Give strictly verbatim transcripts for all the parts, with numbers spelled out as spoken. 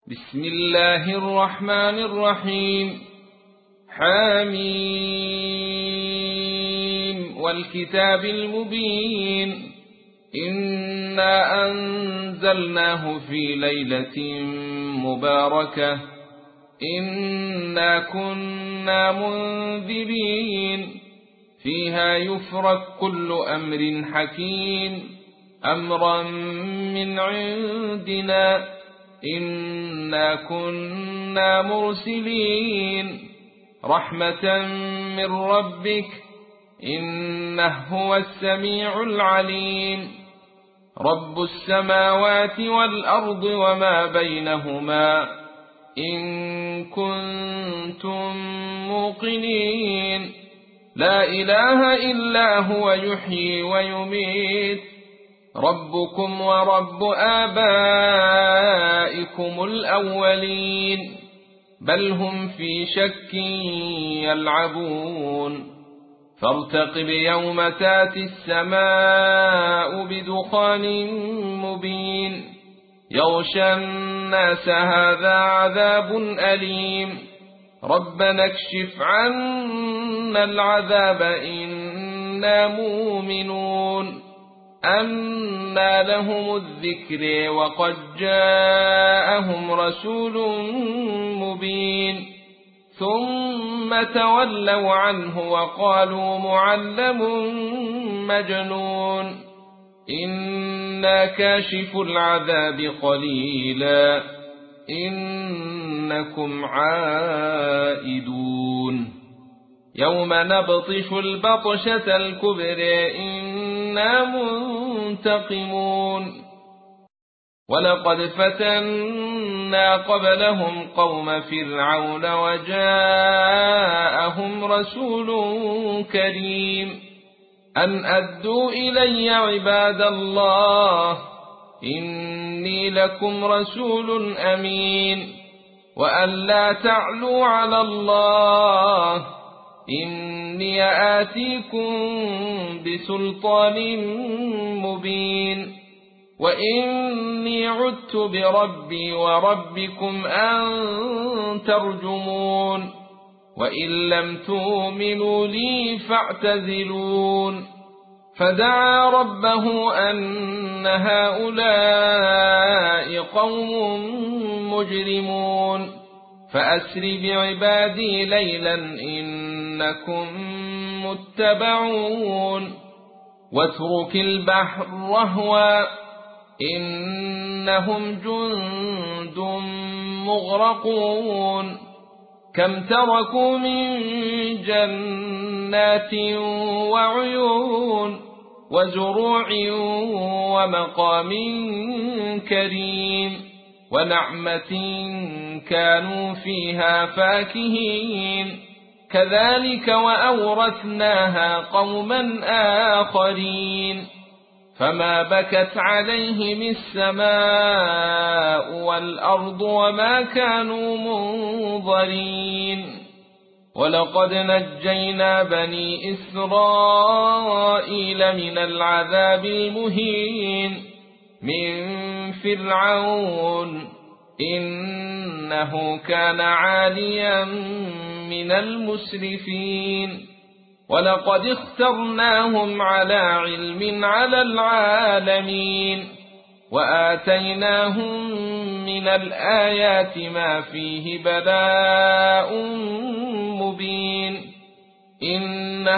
بسم الله الرحمن الرحيم. حميم والكتاب المبين. إنا أنزلناه في ليلة مباركة إنا كنا منذرين فيها يفرق كل أمر حكيم أمرا من عندنا إنا كنا مرسلين رحمة من ربك إنه هو السميع العليم. رب السماوات والأرض وما بينهما إن كنتم موقنين لا إله إلا هو يحيي ويميت ربكم ورب آبائكم الأولين بل هم في شك يلعبون. فارتقب يوم تاتي السماء بدخان مبين يغشى الناس هذا عذاب أليم ربنا اكشف عنا العذاب إنا مؤمنون. أنى لهم الذكر وقد جاءهم رسول مبين ثم تولوا عنه وقالوا معلم مجنون إنا كاشف العذاب قليلا إنكم عائدون. يوم نبطش البطشة الكبرى إنا منتقمون. ولقد فتنا قبلهم قوم فرعون وجاءهم رسول كريم أن أدوا إلي عباد الله إني لكم رسول أمين وأن لا تعلوا على الله إني آتيكم بسلطان مبين وإني عدت بربي وربكم أن ترجمون وإن لم تؤمنوا لي فاعتزلون. فدعا ربه أن هؤلاء قوم مجرمون فأسر بعبادي ليلا إنكم متبعون. واترك البحر رهوا إنهم جند مغرقون كم تركوا من جنات وعيون وزروع ومقام كريم ونعمة كانوا فيها فاكهين كذلك وأورثناها قوما آخرين. فما بكت عليهم السماء والأرض وما كانوا منظرين. ولقد نجينا بني إسرائيل من العذاب المهين من فرعون إنه كان عاليا من المسرفين. ولقد اخترناهم على علم على العالمين وآتيناهم من الآيات ما فيه بلاء مبين. إن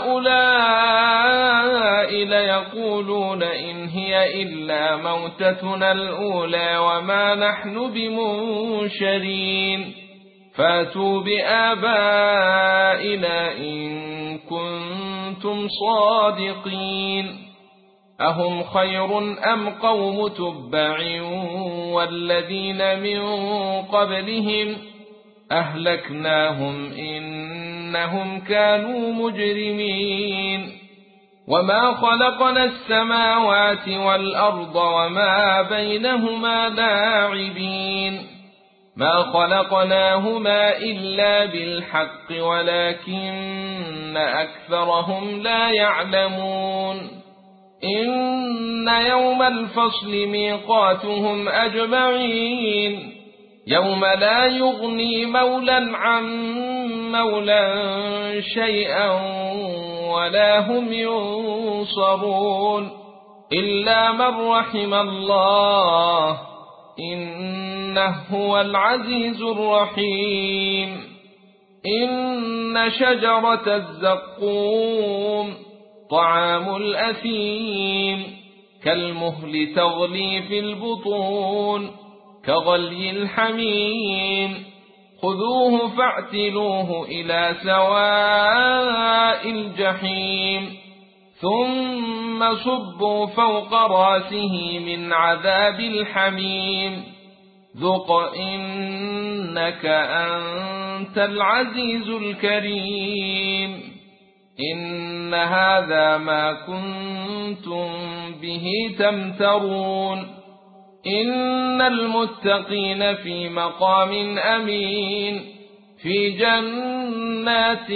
هؤلاء ليقولون إن هي إلا موتتنا الأولى وما نحن بمنشرين فاتوا بآبائنا إن كنتم صادقين. أهم خير أم قوم تبع والذين من قبلهم أهلكناهم إنهم كانوا مجرمين. وما خلقنا السماوات والأرض وما بينهما لاعبين ما خلقناهما إلا بالحق ولكن أكثرهم لا يعلمون. إن يوم الفصل ميقاتهم أجمعين يوم لا يغني مولى عن مولى شيئا ولا هم ينصرون إلا من رحم الله إنه هو العزيز الرحيم إن شجرة الزقوم طعام الأثيم كالمهل تغلي في البطون كغلي الحميم خذوه فاعتلوه إلى سواء الجحيم ثم صبوا فوق راسه من عذاب الحميم ذق إنك أنت العزيز الكريم إن هذا ما كنتم به تمترون إن المتقين في مقام أمين في جنات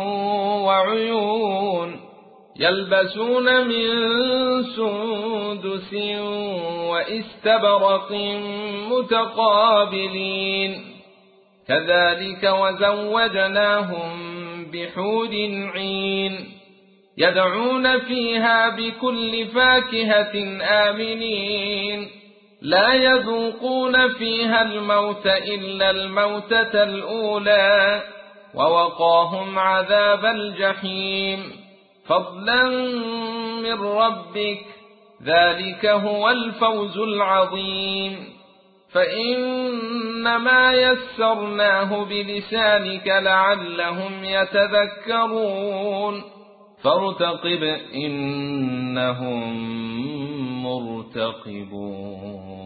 وعيون يلبسون من سندس واستبرق متقابلين كذلك وزوجناهم بحور عين يدعون فيها بكل فاكهة آمنين لا يذوقون فيها الموت إلا الموتة الأولى ووقاهم عذاب الجحيم فضلا من ربك ذلك هو الفوز العظيم فإنما يسرناه بلسانك لعلهم يتذكرون فارتقب إنهم مرتقبون